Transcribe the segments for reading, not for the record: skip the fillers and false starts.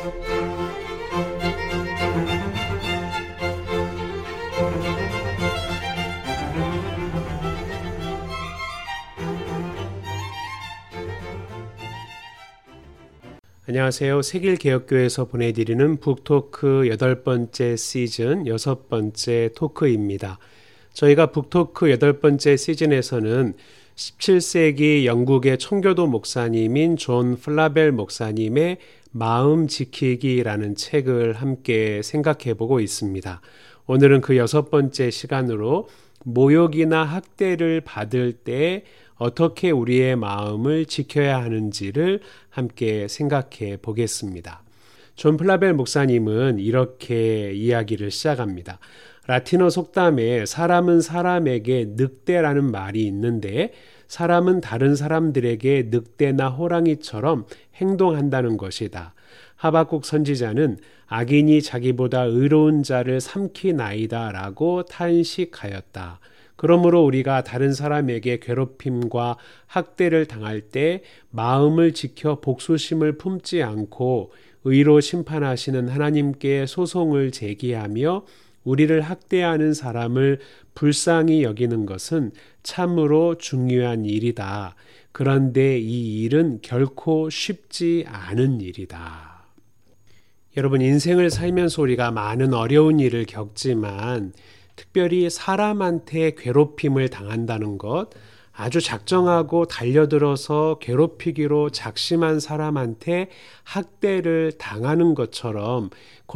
안녕하세요. 세길개혁교회에서 보내드리는 북토크 8번째 시즌 6번째 토크입니다. 저희가 북토크 8번째 시즌에서는 17세기 영국의 청교도 목사님인 존 플라벨 목사님의 마음 지키기라는 책을 함께 생각해 보고 있습니다. 오늘은 그 6번째 시간으로 모욕이나 학대를 받을 때 어떻게 우리의 마음을 지켜야 하는지를 함께 생각해 보겠습니다. 존 플라벨 목사님은 이렇게 이야기를 시작합니다. 라틴어 속담에 사람은 사람에게 늑대라는 말이 있는데 사람은 다른 사람들에게 늑대나 호랑이처럼 행동한다는 것이다. 하박국 선지자는 악인이 자기보다 의로운 자를 삼키나이다 라고 탄식하였다. 그러므로 우리가 다른 사람에게 괴롭힘과 학대를 당할 때 마음을 지켜 복수심을 품지 않고 의로 심판하시는 하나님께 소송을 제기하며 우리를 학대하는 사람을 불쌍히 여기는 것은 참으로 중요한 일이다. 그런데 이 일은 결코 쉽지 않은 일이다. 여러분, 인생을 살면서 우리가 많은 어려운 일을 겪지만 특별히 사람한테 괴롭힘을 당한다는 것, 아주 작정하고 달려들어서 괴롭히기로 작심한 사람한테 학대를 당하는 것처럼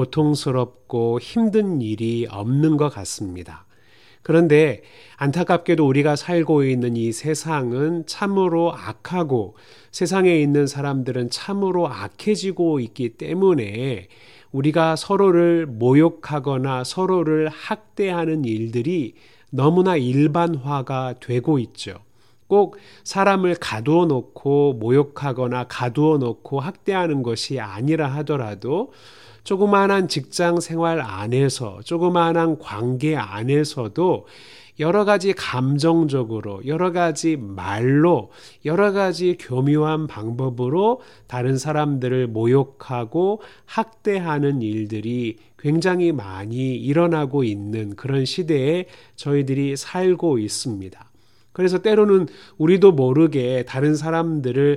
고통스럽고 힘든 일이 없는 것 같습니다. 그런데 안타깝게도 우리가 살고 있는 이 세상은 참으로 악하고 세상에 있는 사람들은 참으로 악해지고 있기 때문에 우리가 서로를 모욕하거나 서로를 학대하는 일들이 너무나 일반화가 되고 있죠. 꼭 사람을 가두어 놓고 모욕하거나 가두어 놓고 학대하는 것이 아니라 하더라도 조그마한 직장 생활 안에서, 조그마한 관계 안에서도 여러 가지 감정적으로, 여러 가지 말로, 여러 가지 교묘한 방법으로 다른 사람들을 모욕하고 학대하는 일들이 굉장히 많이 일어나고 있는 그런 시대에 저희들이 살고 있습니다. 그래서 때로는 우리도 모르게 다른 사람들을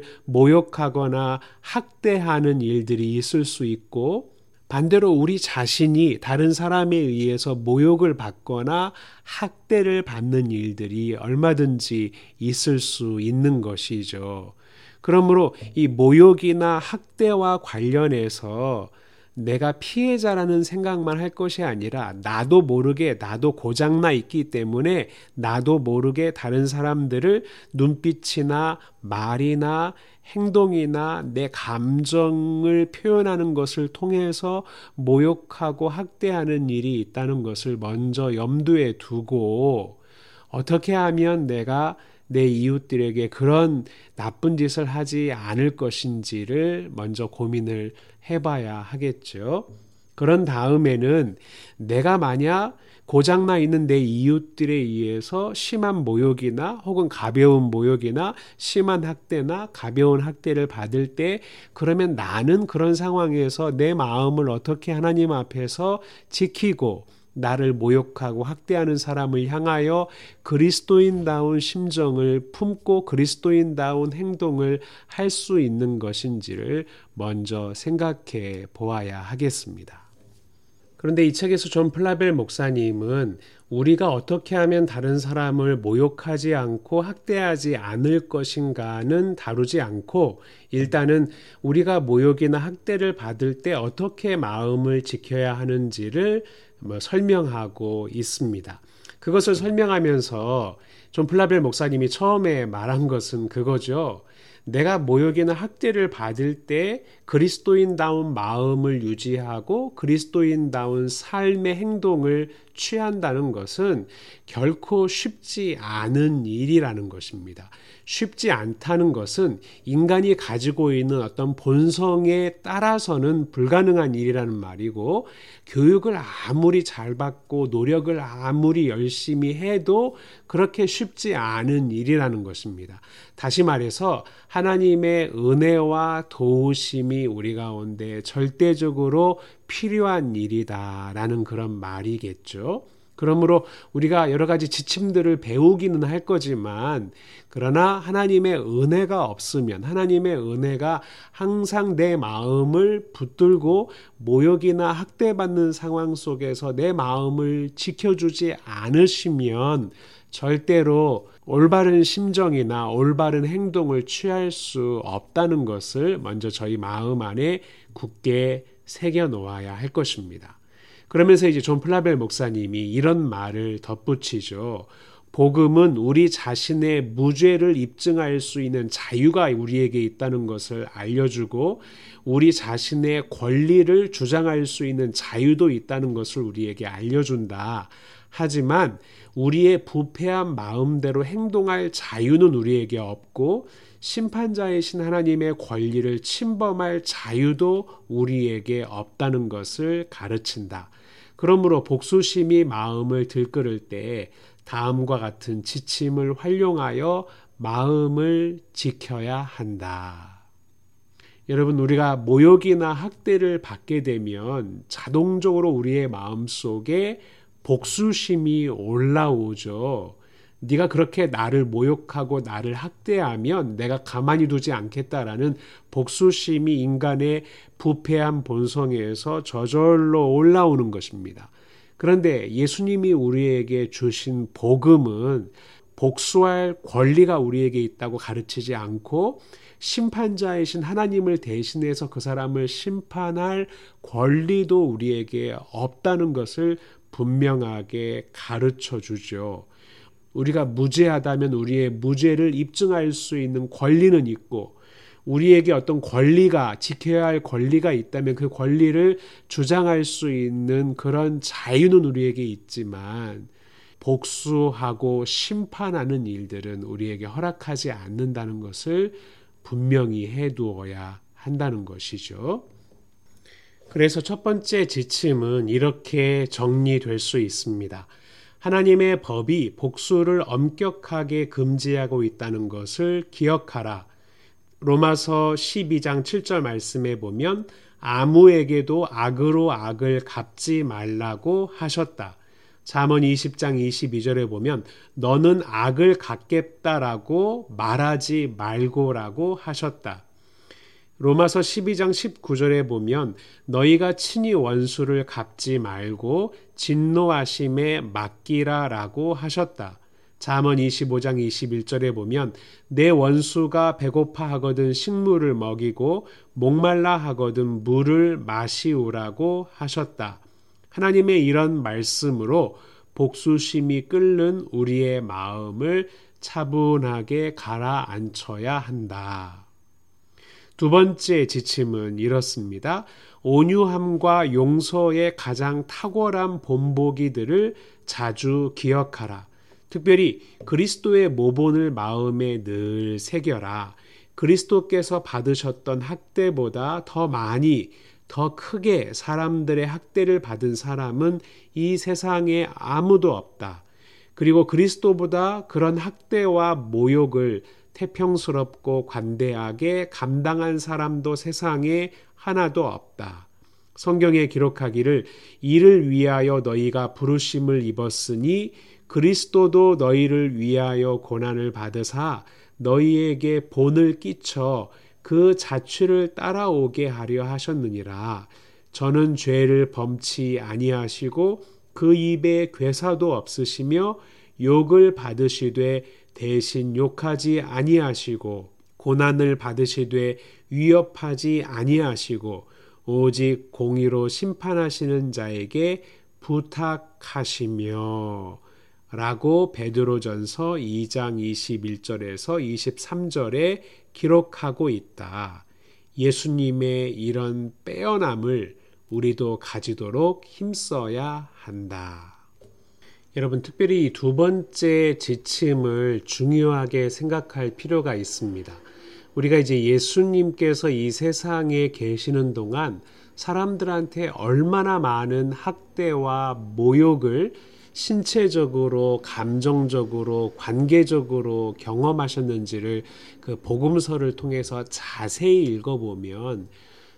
모욕하거나 학대하는 일들이 있을 수 있고, 반대로 우리 자신이 다른 사람에 의해서 모욕을 받거나 학대를 받는 일들이 얼마든지 있을 수 있는 것이죠. 그러므로 이 모욕이나 학대와 관련해서 내가 피해자라는 생각만 할 것이 아니라 나도 모르게 나도 고장나 있기 때문에 나도 모르게 다른 사람들을 눈빛이나 말이나 행동이나 내 감정을 표현하는 것을 통해서 모욕하고 학대하는 일이 있다는 것을 먼저 염두에 두고 어떻게 하면 내가 내 이웃들에게 그런 나쁜 짓을 하지 않을 것인지를 먼저 고민을 해봐야 하겠죠. 그런 다음에는 내가 만약 고장나 있는 내 이웃들에 의해서 심한 모욕이나 혹은 가벼운 모욕이나 심한 학대나 가벼운 학대를 받을 때 그러면 나는 그런 상황에서 내 마음을 어떻게 하나님 앞에서 지키고 나를 모욕하고 학대하는 사람을 향하여 그리스도인다운 심정을 품고 그리스도인다운 행동을 할 수 있는 것인지를 먼저 생각해 보아야 하겠습니다. 그런데 이 책에서 존 플라벨 목사님은 우리가 어떻게 하면 다른 사람을 모욕하지 않고 학대하지 않을 것인가는 다루지 않고 일단은 우리가 모욕이나 학대를 받을 때 어떻게 마음을 지켜야 하는지를 설명하고 있습니다. 그것을 설명하면서 존 플라벨 목사님이 처음에 말한 것은 그거죠. 내가 모욕이나 학대를 받을 때 그리스도인다운 마음을 유지하고 그리스도인다운 삶의 행동을 취한다는 것은 결코 쉽지 않은 일이라는 것입니다. 쉽지 않다는 것은 인간이 가지고 있는 어떤 본성에 따라서는 불가능한 일이라는 말이고, 교육을 아무리 잘 받고 노력을 아무리 열심히 해도 그렇게 쉽지 않은 일이라는 것입니다. 다시 말해서 하나님의 은혜와 도우심이 복수심이 우리 가운데 절대적으로 필요한 일이다라는 그런 말이겠죠. 그러므로 우리가 여러 가지 지침들을 배우기는 할 거지만 그러나 하나님의 은혜가 없으면 하나님의 은혜가 항상 내 마음을 붙들고 모욕이나 학대받는 상황 속에서 내 마음을 지켜주지 않으시면 절대로 올바른 심정이나 올바른 행동을 취할 수 없다는 것을 먼저 저희 마음 안에 굳게 새겨 놓아야 할 것입니다. 그러면서 이제 존 플라벨 목사님이 이런 말을 덧붙이죠. 복음은 우리 자신의 무죄를 입증할 수 있는 자유가 우리에게 있다는 것을 알려주고 우리 자신의 권리를 주장할 수 있는 자유도 있다는 것을 우리에게 알려준다. 하지만 우리의 부패한 마음대로 행동할 자유는 우리에게 없고 심판자이신 하나님의 권리를 침범할 자유도 우리에게 없다는 것을 가르친다. 그러므로 복수심이 마음을 들끓을 때 다음과 같은 지침을 활용하여 마음을 지켜야 한다. 여러분, 우리가 모욕이나 학대를 받게 되면 자동적으로 우리의 마음속에 복수심이 올라오죠. 네가 그렇게 나를 모욕하고 나를 학대하면 내가 가만히 두지 않겠다라는 복수심이 인간의 부패한 본성에서 저절로 올라오는 것입니다. 그런데 예수님이 우리에게 주신 복음은 복수할 권리가 우리에게 있다고 가르치지 않고 심판자이신 하나님을 대신해서 그 사람을 심판할 권리도 우리에게 없다는 것을 분명하게 가르쳐 주죠. 우리가 무죄하다면 우리의 무죄를 입증할 수 있는 권리는 있고 우리에게 어떤 권리가 지켜야 할 권리가 있다면 그 권리를 주장할 수 있는 그런 자유는 우리에게 있지만 복수하고 심판하는 일들은 우리에게 허락하지 않는다는 것을 분명히 해두어야 한다는 것이죠. 그래서 첫 번째 지침은 이렇게 정리될 수 있습니다. 하나님의 법이 복수를 엄격하게 금지하고 있다는 것을 기억하라. 로마서 12장 7절 말씀에 보면 아무에게도 악으로 악을 갚지 말라고 하셨다. 잠언 20장 22절에 보면 너는 악을 갚겠다라고 말하지 말고라고 하셨다. 로마서 12장 19절에 보면 너희가 친히 원수를 갚지 말고 진노하심에 맡기라라고 하셨다. 잠언 25장 21절에 보면 내 원수가 배고파 하거든 식물을 먹이고 목말라 하거든 물을 마시우라고 하셨다. 하나님의 이런 말씀으로 복수심이 끓는 우리의 마음을 차분하게 가라앉혀야 한다. 두 번째 지침은 이렇습니다. 온유함과 용서의 가장 탁월한 본보기들을 자주 기억하라. 특별히 그리스도의 모본을 마음에 늘 새겨라. 그리스도께서 받으셨던 학대보다 더 많이, 더 크게 사람들의 학대를 받은 사람은 이 세상에 아무도 없다. 그리고 그리스도보다 그런 학대와 모욕을 태평스럽고 관대하게 감당한 사람도 세상에 하나도 없다. 성경에 기록하기를 이를 위하여 너희가 부르심을 입었으니 그리스도도 너희를 위하여 고난을 받으사 너희에게 본을 끼쳐 그 자취를 따라오게 하려 하셨느니라. 저는 죄를 범치 아니하시고 그 입에 괴사도 없으시며 욕을 받으시되 대신 욕하지 아니하시고 고난을 받으시되 위협하지 아니하시고 오직 공의로 심판하시는 자에게 부탁하시며 라고 베드로전서 2장 21절에서 23절에 기록하고 있다. 예수님의 이런 빼어남을 우리도 가지도록 힘써야 한다. 여러분, 특별히 이 두 번째 지침을 중요하게 생각할 필요가 있습니다. 우리가 이제 예수님께서 이 세상에 계시는 동안 사람들한테 얼마나 많은 학대와 모욕을 신체적으로, 감정적으로, 관계적으로 경험하셨는지를 그 복음서를 통해서 자세히 읽어보면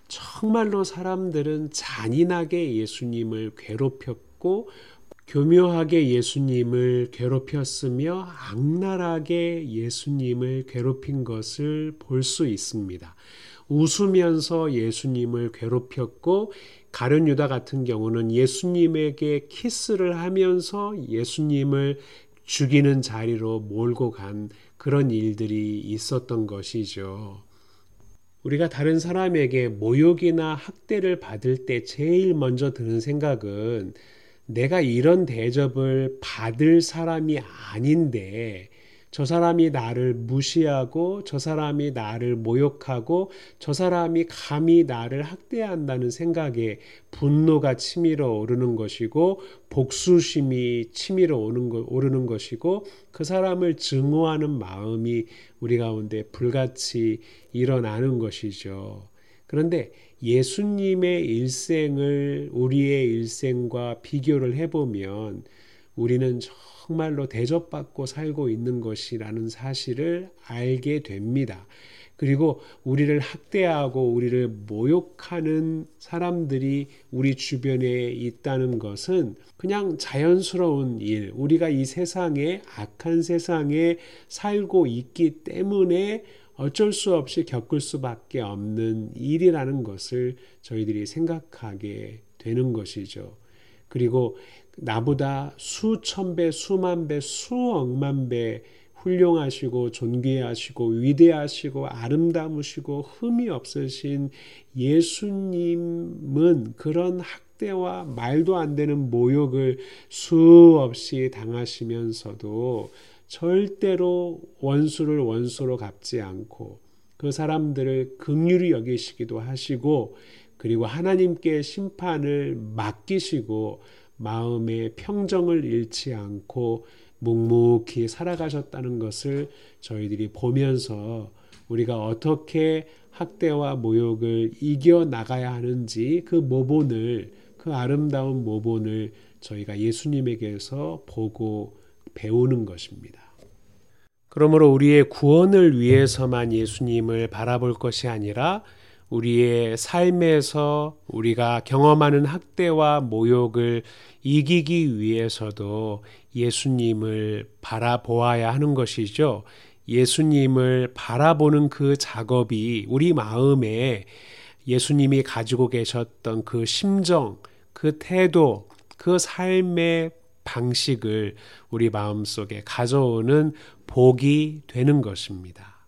정말로 사람들은 잔인하게 예수님을 괴롭혔고 교묘하게 예수님을 괴롭혔으며 악랄하게 예수님을 괴롭힌 것을 볼 수 있습니다. 웃으면서 예수님을 괴롭혔고 가룟 유다 같은 경우는 예수님에게 키스를 하면서 예수님을 죽이는 자리로 몰고 간 그런 일들이 있었던 것이죠. 우리가 다른 사람에게 모욕이나 학대를 받을 때 제일 먼저 드는 생각은 내가 이런 대접을 받을 사람이 아닌데 저 사람이 나를 무시하고 저 사람이 나를 모욕하고 저 사람이 감히 나를 학대한다는 생각에 분노가 치밀어 오르는 것이고 복수심이 치밀어 오르는 것이고 그 사람을 증오하는 마음이 우리 가운데 불같이 일어나는 것이죠. 그런데 예수님의 일생을 우리의 일생과 비교를 해보면 우리는 정말로 대접받고 살고 있는 것이라는 사실을 알게 됩니다. 그리고 우리를 학대하고 우리를 모욕하는 사람들이 우리 주변에 있다는 것은 그냥 자연스러운 일, 우리가 이 세상에 악한 세상에 살고 있기 때문에 어쩔 수 없이 겪을 수밖에 없는 일이라는 것을 저희들이 생각하게 되는 것이죠. 그리고 나보다 수천 배, 수만 배, 수억만 배 훌륭하시고 존귀하시고 위대하시고 아름다우시고 흠이 없으신 예수님은 그런 학대와 말도 안 되는 모욕을 수없이 당하시면서도 절대로 원수를 원수로 갚지 않고 그 사람들을 긍휼히 여기시기도 하시고 그리고 하나님께 심판을 맡기시고 마음의 평정을 잃지 않고 묵묵히 살아가셨다는 것을 저희들이 보면서 우리가 어떻게 학대와 모욕을 이겨나가야 하는지 그 모본을, 그 아름다운 모본을 저희가 예수님에게서 보고 배우는 것입니다. 그러므로 우리의 구원을 위해서만 예수님을 바라볼 것이 아니라 우리의 삶에서 우리가 경험하는 학대와 모욕을 이기기 위해서도 예수님을 바라보아야 하는 것이죠. 예수님을 바라보는 그 작업이 우리 마음에 예수님이 가지고 계셨던 그 심정, 그 태도, 그 삶의 방식을 우리 마음속에 가져오는 복이 되는 것입니다.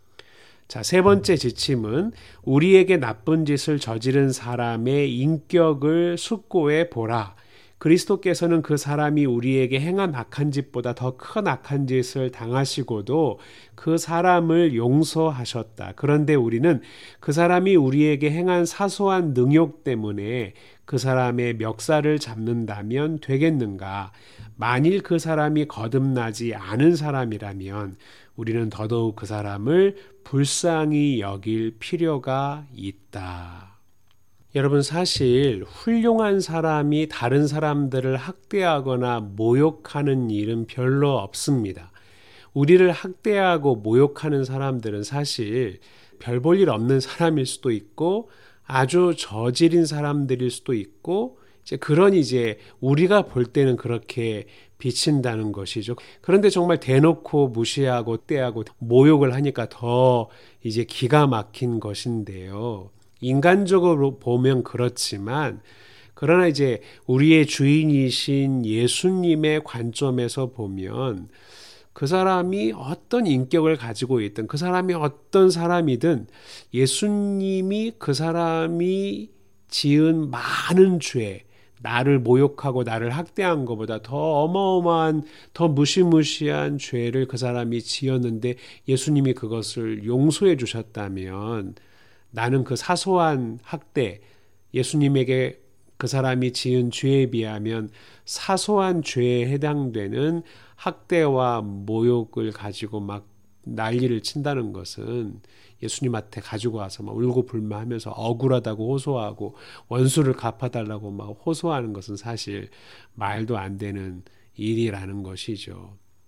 자, 세 번째 지침은 우리에게 나쁜 짓을 저지른 사람의 인격을 숙고해 보라. 그리스도께서는 그 사람이 우리에게 행한 악한 짓보다 더 큰 악한 짓을 당하시고도 그 사람을 용서하셨다. 그런데 우리는 그 사람이 우리에게 행한 사소한 능욕 때문에 그 사람의 멱살을 잡는다면 되겠는가? 만일 그 사람이 거듭나지 않은 사람이라면 우리는 더더욱 그 사람을 불쌍히 여길 필요가 있다. 여러분, 사실 훌륭한 사람이 다른 사람들을 학대하거나 모욕하는 일은 별로 없습니다. 우리를 학대하고 모욕하는 사람들은 사실 별 볼 일 없는 사람일 수도 있고 아주 저질인 사람들일 수도 있고 이제 우리가 볼 때는 그렇게 비친다는 것이죠. 그런데 정말 대놓고 무시하고 떼하고 모욕을 하니까 더 이제 기가 막힌 것인데요. 인간적으로 보면 그렇지만 그러나 이제 우리의 주인이신 예수님의 관점에서 보면 그 사람이 어떤 인격을 가지고 있든 그 사람이 어떤 사람이든 예수님이 그 사람이 지은 많은 죄, 나를 모욕하고 나를 학대한 것보다 더 어마어마한 더 무시무시한 죄를 그 사람이 지었는데 예수님이 그것을 용서해 주셨다면 나는 그 사소한 학대, 예수님에게 그 사람이 지은 죄에 비하면 사소한 죄에 해당되는 학대와 모욕을 가지고 막 난리를 친다는 것은 예수님한테 가지고 와서 막 울고 불만하면서 억울하다고 호소하고 원수를 갚아달라고 막 호소하는 것은 사실 말도 안 되는 일이라는 것이죠.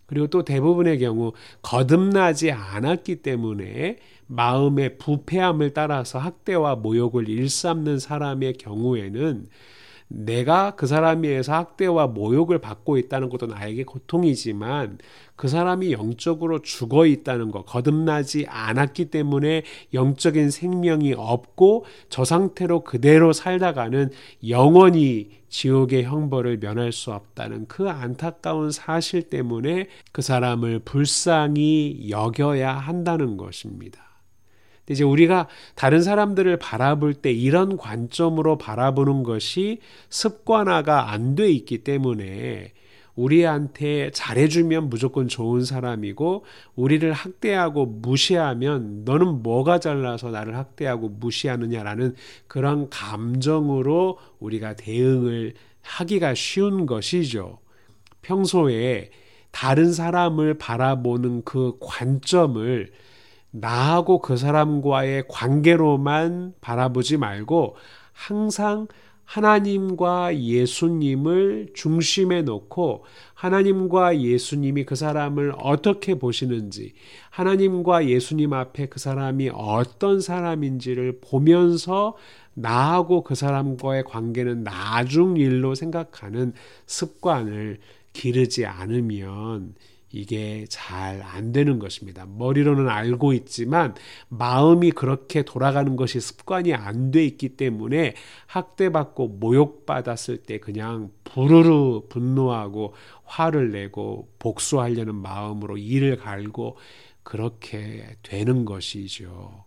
그리고 또 대부분의 경우 거듭나지 않았기 때문에 마음의 부패함을 따라서 학대와 모욕을 일삼는 사람의 경우에는 내가 그 사람에 의해서 학대와 모욕을 받고 있다는 것도 나에게 고통이지만 그 사람이 영적으로 죽어 있다는 것, 거듭나지 않았기 때문에 영적인 생명이 없고 저 상태로 그대로 살다가는 영원히 지옥의 형벌을 면할 수 없다는 그 안타까운 사실 때문에 그 사람을 불쌍히 여겨야 한다는 것입니다. 이제 우리가 다른 사람들을 바라볼 때 이런 관점으로 바라보는 것이 습관화가 안 돼 있기 때문에 우리한테 잘해주면 무조건 좋은 사람이고 우리를 학대하고 무시하면 너는 뭐가 잘나서 나를 학대하고 무시하느냐라는 그런 감정으로 우리가 대응을 하기가 쉬운 것이죠. 평소에 다른 사람을 바라보는 그 관점을 나하고 그 사람과의 관계로만 바라보지 말고 항상 하나님과 예수님을 중심에 놓고 하나님과 예수님이 그 사람을 어떻게 보시는지, 하나님과 예수님 앞에 그 사람이 어떤 사람인지를 보면서 나하고 그 사람과의 관계는 나중 일로 생각하는 습관을 기르지 않으면 이게 잘 안 되는 것입니다. 머리로는 알고 있지만 마음이 그렇게 돌아가는 것이 습관이 안 돼 있기 때문에 학대받고 모욕받았을 때 그냥 부르르 분노하고 화를 내고 복수하려는 마음으로 이를 갈고 그렇게 되는 것이죠.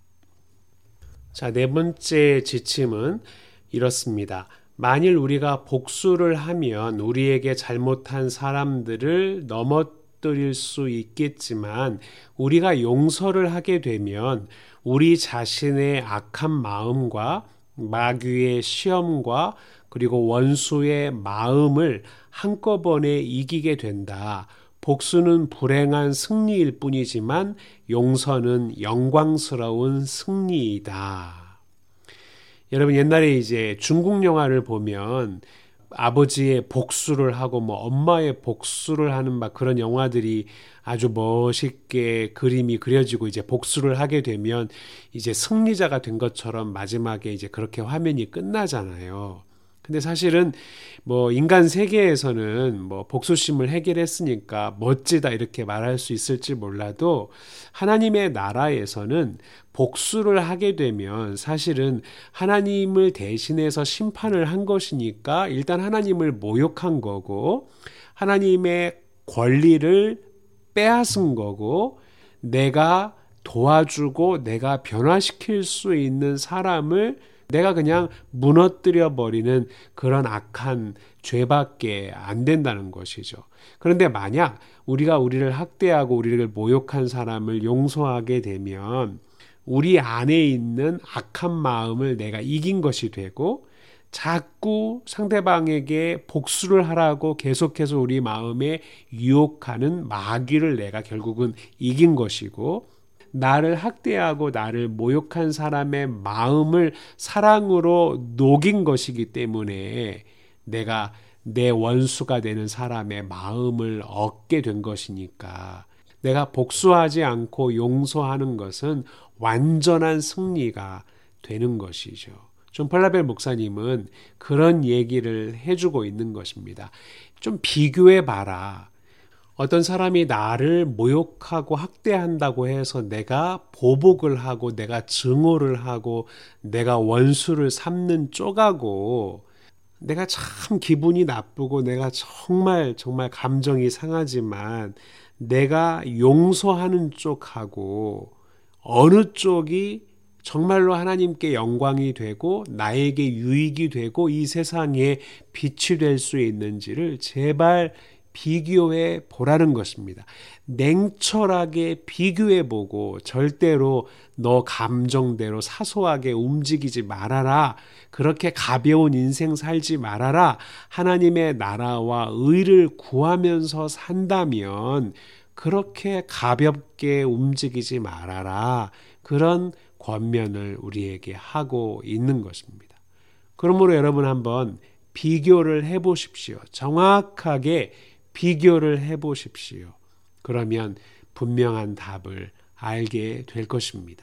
자, 네 번째 지침은 이렇습니다. 만일 우리가 복수를 하면 우리에게 잘못한 사람들을 넘어뜨릴 수 있겠지만 우리가 용서를 하게 되면 우리 자신의 악한 마음과 마귀의 시험과 그리고 원수의 마음을 한꺼번에 이기게 된다. 복수는 불행한 승리일 뿐이지만 용서는 영광스러운 승리이다. 여러분 옛날에 이제 중국 영화를 보면 아버지의 복수를 하고 뭐 엄마의 복수를 하는 막 그런 영화들이 아주 멋있게 그림이 그려지고 이제 복수를 하게 되면 이제 승리자가 된 것처럼 마지막에 이제 그렇게 화면이 끝나잖아요. 근데 사실은 뭐 인간 세계에서는 뭐 복수심을 해결했으니까 멋지다 이렇게 말할 수 있을지 몰라도 하나님의 나라에서는 복수를 하게 되면 사실은 하나님을 대신해서 심판을 한 것이니까 일단 하나님을 모욕한 거고 하나님의 권리를 빼앗은 거고 내가 도와주고 내가 변화시킬 수 있는 사람을 내가 그냥 무너뜨려 버리는 그런 악한 죄밖에 안 된다는 것이죠. 그런데 만약 우리가 우리를 학대하고 우리를 모욕한 사람을 용서하게 되면 우리 안에 있는 악한 마음을 내가 이긴 것이 되고 자꾸 상대방에게 복수를 하라고 계속해서 우리 마음에 유혹하는 마귀를 내가 결국은 이긴 것이고 나를 학대하고 나를 모욕한 사람의 마음을 사랑으로 녹인 것이기 때문에 내가 내 원수가 되는 사람의 마음을 얻게 된 것이니까 내가 복수하지 않고 용서하는 것은 완전한 승리가 되는 것이죠. 존 펄라벨 목사님은 그런 얘기를 해주고 있는 것입니다. 좀 비교해 봐라. 어떤 사람이 나를 모욕하고 학대한다고 해서 내가 보복을 하고 내가 증오를 하고 내가 원수를 삼는 쪽하고 내가 참 기분이 나쁘고 내가 정말 감정이 상하지만 내가 용서하는 쪽하고 어느 쪽이 정말로 하나님께 영광이 되고 나에게 유익이 되고 이 세상에 빛이 될 수 있는지를 제발 비교해 보라는 것입니다. 냉철하게 비교해 보고 절대로 너 감정대로 사소하게 움직이지 말아라. 그렇게 가벼운 인생 살지 말아라. 하나님의 나라와 의를 구하면서 산다면 그렇게 가볍게 움직이지 말아라. 그런 권면을 우리에게 하고 있는 것입니다. 그러므로 여러분 한번 비교를 해보십시오. 정확하게 비교를 해보십시오. 그러면 분명한 답을 알게 될 것입니다.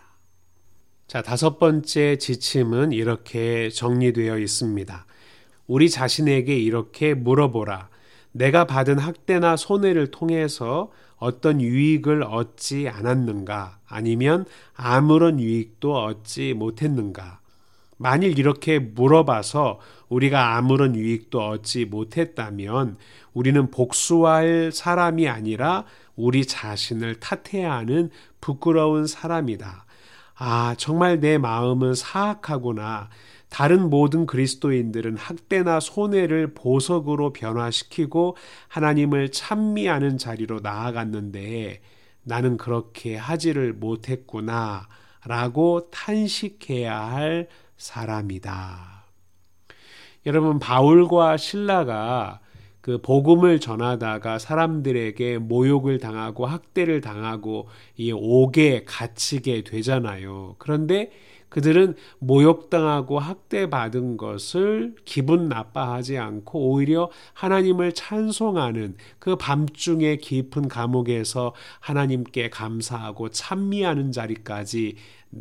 자, 5번째 지침은 이렇게 정리되어 있습니다. 우리 자신에게 이렇게 물어보라. 내가 받은 학대나 손해를 통해서 어떤 유익을 얻지 않았는가? 아니면 아무런 유익도 얻지 못했는가? 만일 이렇게 물어봐서 우리가 아무런 유익도 얻지 못했다면 우리는 복수할 사람이 아니라 우리 자신을 탓해야 하는 부끄러운 사람이다. 아, 정말 내 마음은 사악하구나. 다른 모든 그리스도인들은 학대나 손해를 보석으로 변화시키고 하나님을 찬미하는 자리로 나아갔는데 나는 그렇게 하지를 못했구나 라고 탄식해야 할 사람이다. 여러분, 바울과 실라가 그 복음을 전하다가 사람들에게 모욕을 당하고 학대를 당하고 이 옥에 갇히게 되잖아요. 그런데 그들은 모욕당하고 학대받은 것을 기분 나빠하지 않고 오히려 하나님을 찬송하는 그 밤중에 깊은 감옥에서 하나님께 감사하고 찬미하는 자리까지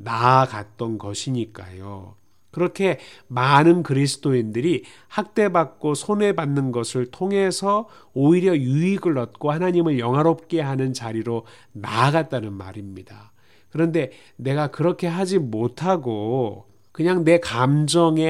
나아갔던 것이니까요. 그렇게 많은 그리스도인들이 학대받고 손해받는 것을 통해서 오히려 유익을 얻고 하나님을 영화롭게 하는 자리로 나아갔다는 말입니다. 그런데 내가 그렇게 하지 못하고 그냥 내 감정에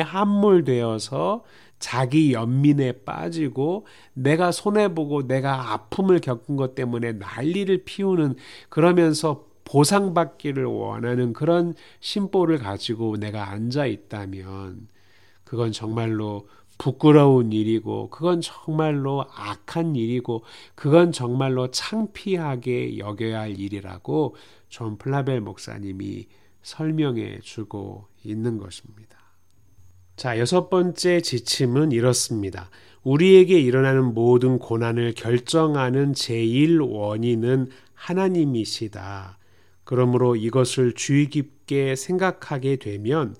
함몰되어서 자기 연민에 빠지고 내가 손해보고 내가 아픔을 겪은 것 때문에 난리를 피우는, 그러면서 보상받기를 원하는 그런 심보를 가지고 내가 앉아 있다면 그건 정말로 부끄러운 일이고 그건 정말로 악한 일이고 그건 정말로 창피하게 여겨야 할 일이라고 존 플라벨 목사님이 설명해 주고 있는 것입니다. 자, 6번째 지침은 이렇습니다. 우리에게 일어나는 모든 고난을 결정하는 제일 원인은 하나님이시다. 그러므로 이것을 주의 깊게 생각하게 되면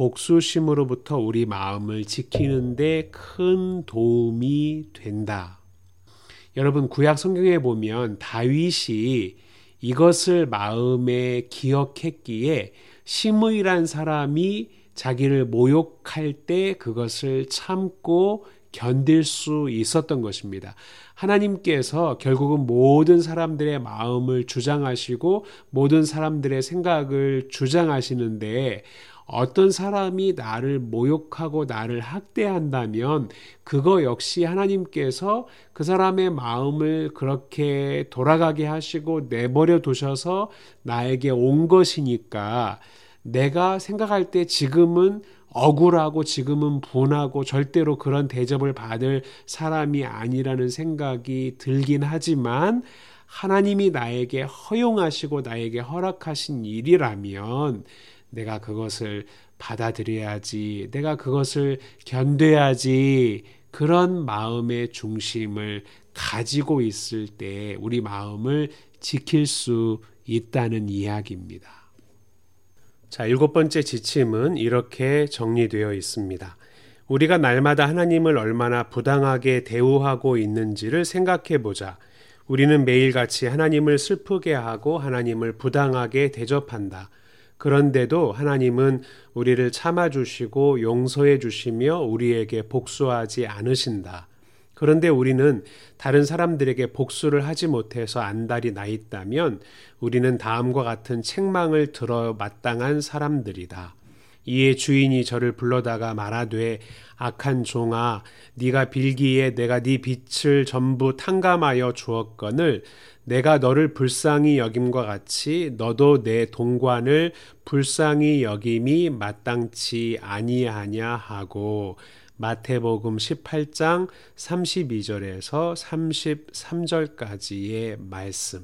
복수심으로부터 우리 마음을 지키는 데 큰 도움이 된다. 여러분, 구약 성경에 보면 다윗이 이것을 마음에 기억했기에 시므이란 사람이 자기를 모욕할 때 그것을 참고 견딜 수 있었던 것입니다. 하나님께서 결국은 모든 사람들의 마음을 주장하시고 모든 사람들의 생각을 주장하시는데 어떤 사람이 나를 모욕하고 나를 학대한다면 그거 역시 하나님께서 그 사람의 마음을 그렇게 돌아가게 하시고 내버려 두셔서 나에게 온 것이니까 내가 생각할 때 지금은 억울하고 지금은 분하고 절대로 그런 대접을 받을 사람이 아니라는 생각이 들긴 하지만 하나님이 나에게 허용하시고 나에게 허락하신 일이라면 내가 그것을 받아들여야지, 내가 그것을 견뎌야지, 그런 마음의 중심을 가지고 있을 때 우리 마음을 지킬 수 있다는 이야기입니다. 자, 7번째 지침은 이렇게 정리되어 있습니다. 우리가 날마다 하나님을 얼마나 부당하게 대우하고 있는지를 생각해 보자. 우리는 매일같이 하나님을 슬프게 하고 하나님을 부당하게 대접한다. 그런데도 하나님은 우리를 참아주시고 용서해 주시며 우리에게 복수하지 않으신다. 그런데 우리는 다른 사람들에게 복수를 하지 못해서 안달이 나 있다면 우리는 다음과 같은 책망을 들어 마땅한 사람들이다. 이에 주인이 저를 불러다가 말하되 악한 종아, 네가 빌기에 내가 네 빛을 전부 탕감하여 주었거늘 내가 너를 불쌍히 여김과 같이 너도 내 동관을 불쌍히 여김이 마땅치 아니하냐 하고. 마태복음 18장 32절에서 33절까지의 말씀.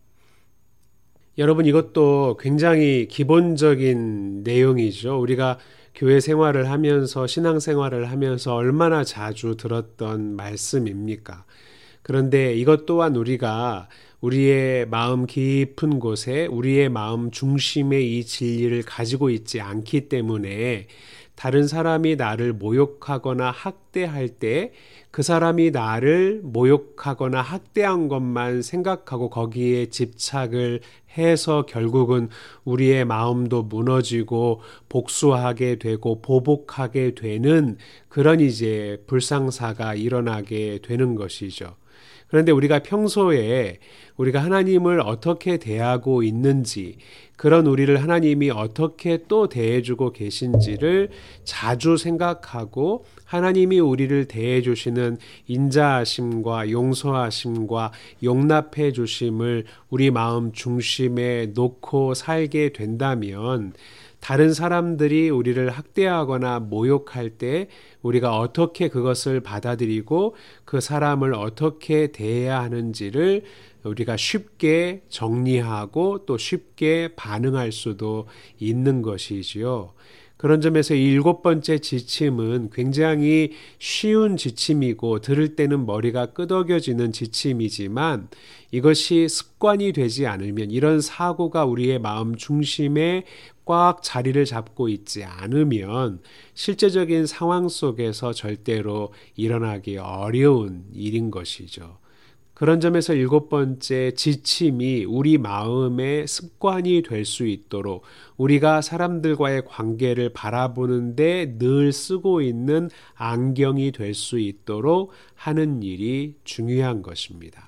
여러분, 이것도 굉장히 기본적인 내용이죠. 우리가 교회 생활을 하면서 신앙생활을 하면서 얼마나 자주 들었던 말씀입니까? 그런데 이것 또한 우리가 우리의 마음 깊은 곳에 우리의 마음 중심에 이 진리를 가지고 있지 않기 때문에 다른 사람이 나를 모욕하거나 학대할 때 그 사람이 나를 모욕하거나 학대한 것만 생각하고 거기에 집착을 해서 결국은 우리의 마음도 무너지고 복수하게 되고 보복하게 되는 그런 이제 불상사가 일어나게 되는 것이죠. 그런데 우리가 평소에 우리가 하나님을 어떻게 대하고 있는지, 그런 우리를 하나님이 어떻게 또 대해주고 계신지를 자주 생각하고 하나님이 우리를 대해주시는 인자하심과 용서하심과 용납해 주심을 우리 마음 중심에 놓고 살게 된다면 다른 사람들이 우리를 학대하거나 모욕할 때 우리가 어떻게 그것을 받아들이고 그 사람을 어떻게 대해야 하는지를 우리가 쉽게 정리하고 또 쉽게 반응할 수도 있는 것이지요. 그런 점에서 이 7번째 지침은 굉장히 쉬운 지침이고 들을 때는 머리가 끄덕여지는 지침이지만 이것이 습관이 되지 않으면, 이런 사고가 우리의 마음 중심에 꽉 자리를 잡고 있지 않으면 실제적인 상황 속에서 절대로 일어나기 어려운 일인 것이죠. 그런 점에서 7번째 지침이 우리 마음의 습관이 될 수 있도록 우리가 사람들과의 관계를 바라보는데 늘 쓰고 있는 안경이 될 수 있도록 하는 일이 중요한 것입니다.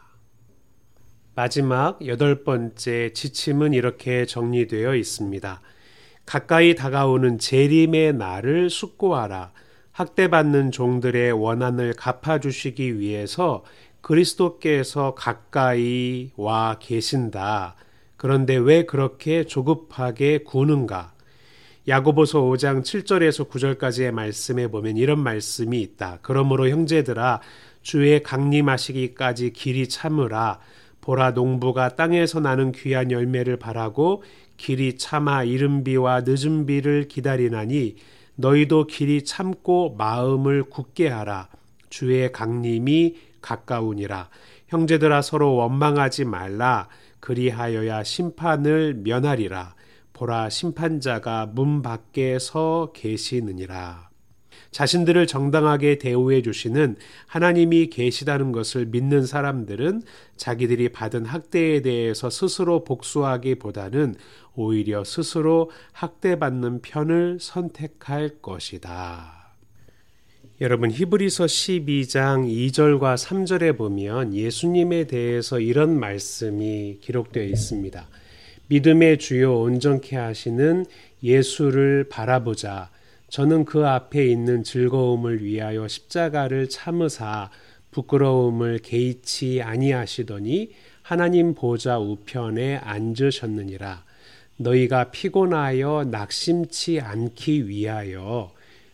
마지막 8번째 지침은 이렇게 정리되어 있습니다. 가까이 다가오는 재림의 날을 숙고하라. 학대받는 종들의 원한을 갚아주시기 위해서 그리스도께서 가까이 와 계신다. 그런데 왜 그렇게 조급하게 구는가? 야고보서 5장 7절에서 9절까지의 말씀에 보면 이런 말씀이 있다. 그러므로 형제들아, 주의 강림하시기까지 길이 참으라. 보라, 농부가 땅에서 나는 귀한 열매를 바라고 길이 참아 이른 비와 늦은 비를 기다리나니 너희도 길이 참고 마음을 굳게 하라. 주의 강림이 가까우니라. 형제들아, 서로 원망하지 말라. 그리하여야 심판을 면하리라. 보라, 심판자가 문 밖에 서 계시느니라. 자신들을 정당하게 대우해 주시는 하나님이 계시다는 것을 믿는 사람들은 자기들이 받은 학대에 대해서 스스로 복수하기보다는 오히려 스스로 학대받는 편을 선택할 것이다. 여러분, 히브리서 12장 2절과 3절에 보면 예수님에 대해서 이런 말씀이 기록되어 있습니다. 믿음의 주요 온전케 하시는 예수를 바라보자. 저는 그 앞에 있는 즐거움을 위하여 십자가를 참으사 부끄러움을 개의치 아니하시더니 하나님 보좌 우편에 앉으셨느니라. 너희가 피곤하여 낙심치 않기 위하여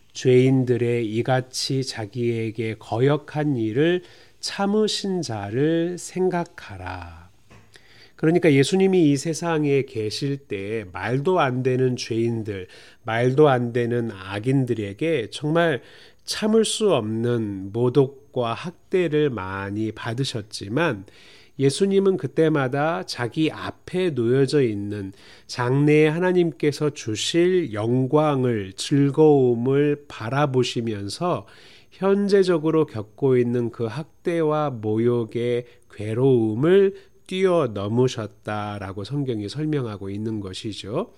죄인들의 이같이 자기에게 거역한 일을 참으신 자를 생각하라. 그러니까 예수님이 이 세상에 계실 때 말도 안 되는 죄인들, 말도 안 되는 악인들에게 정말 참을 수 없는 모독과 학대를 많이 받으셨지만 예수님은 그때마다 자기 앞에 놓여져 있는 장래에 하나님께서 주실 영광을, 즐거움을 바라보시면서 현재적으로 겪고 있는 그 학대와 모욕의 괴로움을 뛰어넘으셨다라고 성경이 설명하고 있는 것이죠.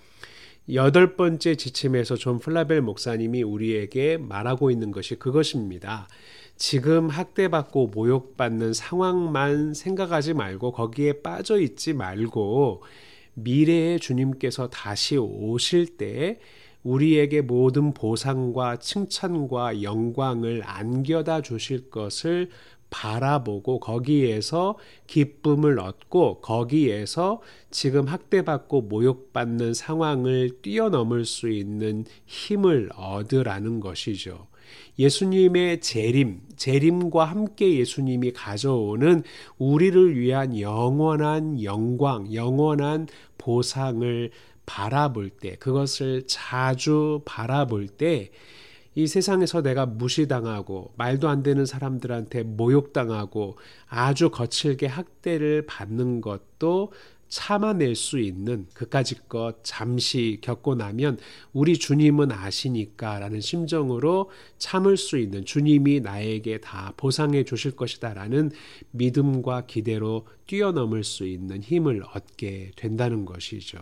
8번째 지침에서 존 플라벨 목사님이 우리에게 말하고 있는 것이 그것입니다. 지금 학대받고 모욕받는 상황만 생각하지 말고 거기에 빠져 있지 말고 미래에 주님께서 다시 오실 때 우리에게 모든 보상과 칭찬과 영광을 안겨다 주실 것을 바라보고 거기에서 기쁨을 얻고 거기에서 지금 학대받고 모욕받는 상황을 뛰어넘을 수 있는 힘을 얻으라는 것이죠. 예수님의 재림과 함께 예수님이 가져오는 우리를 위한 영원한 영광, 영원한 보상을 바라볼 때, 그것을 자주 바라볼 때 이 세상에서 내가 무시당하고 말도 안 되는 사람들한테 모욕당하고 아주 거칠게 학대를 받는 것도 참아낼 수 있는 그까짓 것 잠시 겪고 나면 우리 주님은 아시니까 라는 심정으로 참을 수 있는, 주님이 나에게 다 보상해 주실 것이다 라는 믿음과 기대로 뛰어넘을 수 있는 힘을 얻게 된다는 것이죠.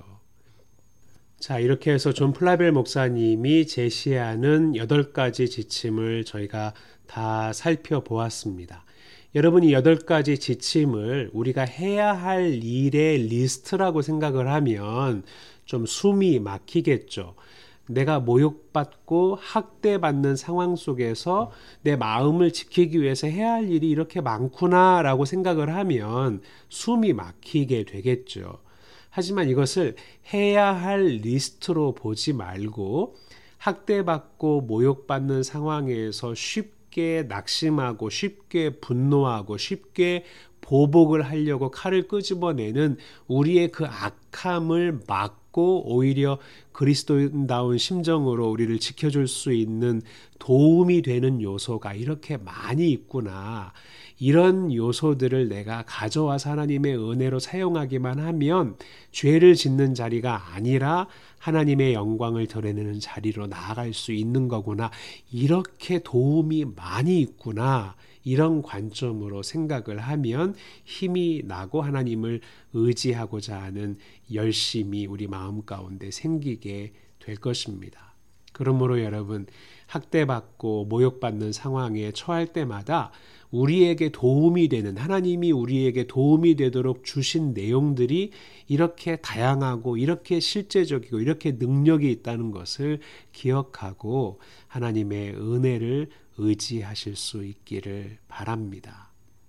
자, 이렇게 해서 존 플라벨 목사님이 제시하는 8가지 지침을 저희가 다 살펴보았습니다. 여러분, 이 8가지 지침을 우리가 해야 할 일의 리스트라고 생각을 하면 좀 숨이 막히겠죠. 내가 모욕받고 학대받는 상황 속에서 내 마음을 지키기 위해서 해야 할 일이 이렇게 많구나라고 생각을 하면 숨이 막히게 되겠죠. 하지만 이것을 해야 할 리스트로 보지 말고 학대받고 모욕받는 상황에서 쉽게 낙심하고 쉽게 분노하고 쉽게 보복을 하려고 칼을 끄집어내는 우리의 그 악함을 막고 오히려 그리스도인다운 심정으로 우리를 지켜줄 수 있는 도움이 되는 요소가 이렇게 많이 있구나. 이런 요소들을 내가 가져와서 하나님의 은혜로 사용하기만 하면 죄를 짓는 자리가 아니라 하나님의 영광을 드러내는 자리로 나아갈 수 있는 거구나. 이렇게 도움이 많이 있구나. 이런 관점으로 생각을 하면 힘이 나고 하나님을 의지하고자 하는 열심이 우리 마음 가운데 생기게 될 것입니다. 그러므로 여러분, 학대받고 모욕받는 상황에 처할 때마다 우리에게 도움이 되는, 하나님이 우리에게 도움이 되도록 주신 내용들이 이렇게 다양하고 이렇게 실제적이고 이렇게 능력이 있다는 것을 기억하고 하나님의 은혜를 의지하실 수 있기를 바랍니다.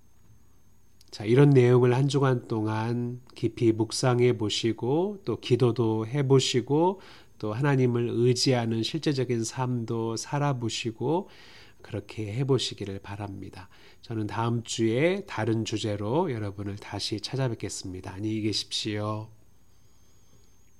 자, 이런 내용을 한 주간 동안 깊이 묵상해 보시고 또 기도도 해 보시고 또 하나님을 의지하는 실제적인 삶도 살아보시고 그렇게 해보시기를 바랍니다. 저는 다음 주에 다른 주제로 여러분을 다시 찾아뵙겠습니다. 안녕히 계십시오.